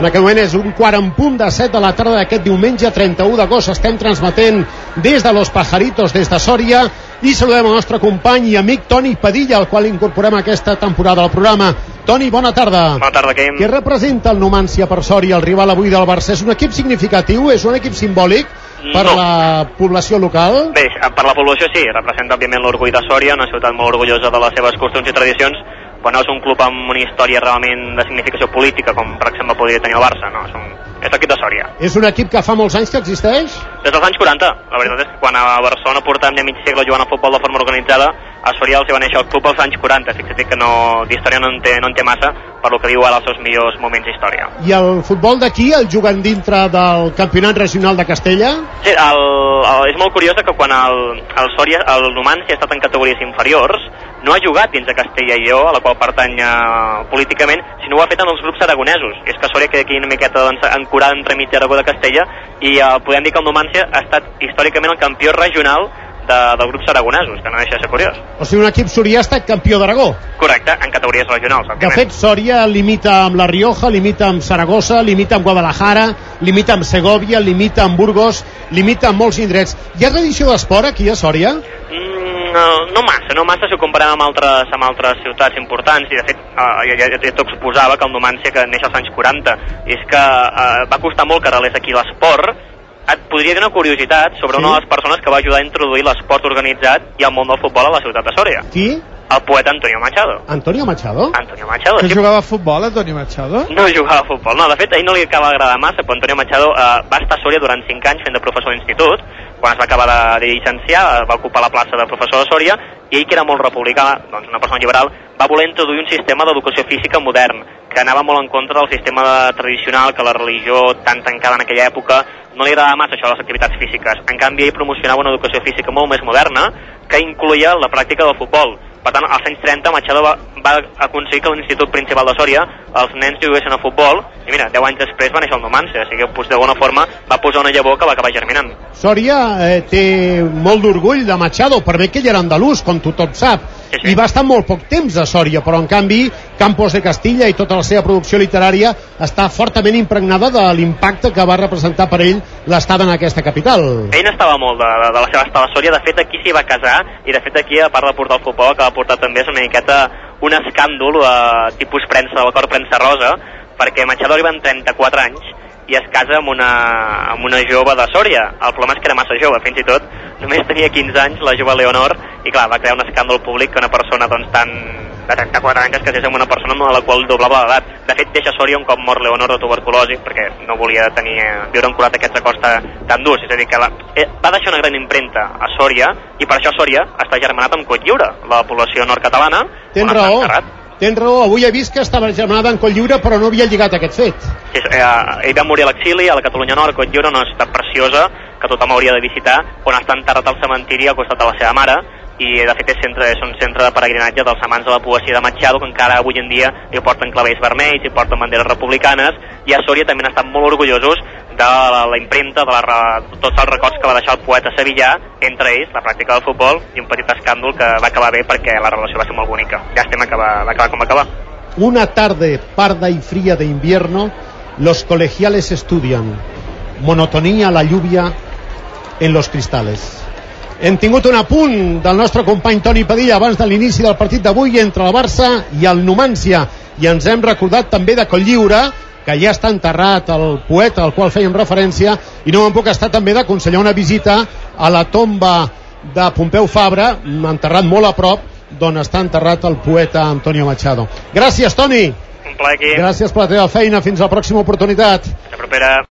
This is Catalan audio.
En aquest moment és 1:15 de la tarda d'aquest diumenge 31 d'agost. Estem transmetent des de Los Pajaritos, des de Sòria, i saludem el nostre company i amic Toni Padilla, al qual incorporem aquesta temporada al programa. Toni, bona tarda. Bona tarda, Quim. Què representa el Numancia per Sòria, el rival avui del Barça? És un equip significatiu? És un equip simbòlic per la població local? Bé, per la població sí, representa òbviament l'orgull de Sòria, una ciutat molt orgullosa de les seves costums i tradicions, però no és un club amb una història realment de significació política, com per exemple podria tenir el Barça, no, és l'equip de Sòria. És un equip que fa molts anys que existeix? Des dels anys 40, la veritat és que quan a Barcelona portàvem ja mig segle jugant a futbol de forma organitzada, a Sòria els va néixer el club als anys 40, fixa't que d'història no en té massa, per lo que diu ara els seus millors moments d'història. I el futbol d'aquí el juguen dintre del campionat regional de Castella? Sí, és molt curiós que quan el Numancia ha estat en categories inferiors, no ha jugat dins de Castella i Lleó, a la qual pertany políticament, sinó ho ha fet en els grups aragonesos. És que Sòria queda aquí una miqueta ancorada entremig d'Aragó de Castella, i podem dir que el Numancia ha estat històricament el campió regional dels grups aragonesos, que no deixa de ser curiós. O sigui, un equip sorià ha estat campió d'Aragó. Correcte, en categories regionals, òbviament. De fet, Sòria limita amb La Rioja, limita amb Saragossa, limita amb Guadalajara, limita amb Segovia, limita amb Burgos, limita amb molts indrets. Hi ha tradició d'esport aquí a Sòria? No massa si ho comparem amb altres ciutats importants, i de fet ja t'ho exposava que el Numancia, que neix als anys 40, és que va costar molt que arrelés aquí l'esport. Et podria dir una curiositat sobre una de les persones que va ajudar a introduir l'esport organitzat i el món del futbol a la ciutat de Sòria. Qui? El poeta Antonio Machado. Antonio Machado? Antonio Machado. Que jugava a futbol, Antonio Machado? No jugava a futbol, no. De fet, a ell no li acaba d'agradar massa, però Antonio Machado va estar a Sòria durant 5 anys fent de professor d'institut. Quan es va acabar de llicenciar, va ocupar la plaça de professor de Sòria, i ell, que era molt republicà, doncs una persona liberal, va voler introduir un sistema d'educació física modern, que anava molt en contra del sistema tradicional, que la religió tan tancada en aquella època no li agradava massa això de les activitats físiques. En canvi, ell promocionava una educació física molt més moderna, que incloïa la pràctica del futbol. Per tant, als anys 30, Machado va aconseguir que l'Institut Principal de Sòria els nens juguessin a futbol, i mira, 10 anys després va néixer el Numancia, o sigui que d'alguna forma va posar una llavor que va acabar germinant. Sòria té molt d'orgull de Machado, per bé que ell era andalús, com tothom sap, sí. I va estar molt poc temps a Sòria, però en canvi Campos de Castilla i tota la seva producció literària està fortament impregnada de l'impacte que va representar per ell l'estada en aquesta capital. Ell n'estava molt de la seva estada a Sòria. De fet, aquí s'hi va casar, i de fet aquí, a part de portar el futbol, que va portar també és una miqueta un escàndol tipus premsa, del cor premsa rosa, perquè Machado arriba amb 34 anys i es casa amb una jove de Sòria. El problema és que era massa jove, fins i tot només tenia 15 anys la jove Leonor, i clar, va crear un escàndol públic que una persona doncs de 34 anys es casés amb una persona a la qual doblava l'edat. De fet, deixa Sòria un cop mor Leonor de tuberculosi, perquè no volia viure encurat aquests acords tan durs. És a dir, que va deixar una gran impremta a Sòria, i per això Sòria està germanat amb Cotlliure, la població nord-catalana. Tens raó, avui he vist que estava germanada en Cotlliure, però no havia lligat aquest fet. Sí, ell va morir a l'exili a la Catalunya Nord. Cotlliure, una ciutat preciosa que tothom hauria de visitar, on està enterrat al cementiri al costat de la seva mare, i de fet és un centre de peregrinatge dels amants de la poesia de Machado, que encara avui en dia hi porten clavells vermells, hi porten banderes republicanes, i a Sòria també han estat molt orgullosos de la impremta, de tots els records que va deixar el poeta sevillà, entre ells la pràctica del futbol i un petit escàndol que va acabar bé perquè la relació va ser molt bonica. Llàstima que va acabar com va acabar. Una tarde parda y fría de invierno, los colegiales estudian. Monotonía, la lluvia en los cristales. Hem tingut un apunt del nostre company Toni Padilla abans de l'inici del partit d'avui entre el Barça i el Numancia, i ens hem recordat també de Cotlliure, que ja està enterrat el poeta al qual fèiem referència, i no me'n puc estar també d'aconsellar una visita a la tomba de Pompeu Fabra, enterrat molt a prop d'on està enterrat el poeta Antonio Machado. Gràcies, Toni. Un plaer, aquí. Gràcies per la teva feina, fins a la pròxima oportunitat. La propera.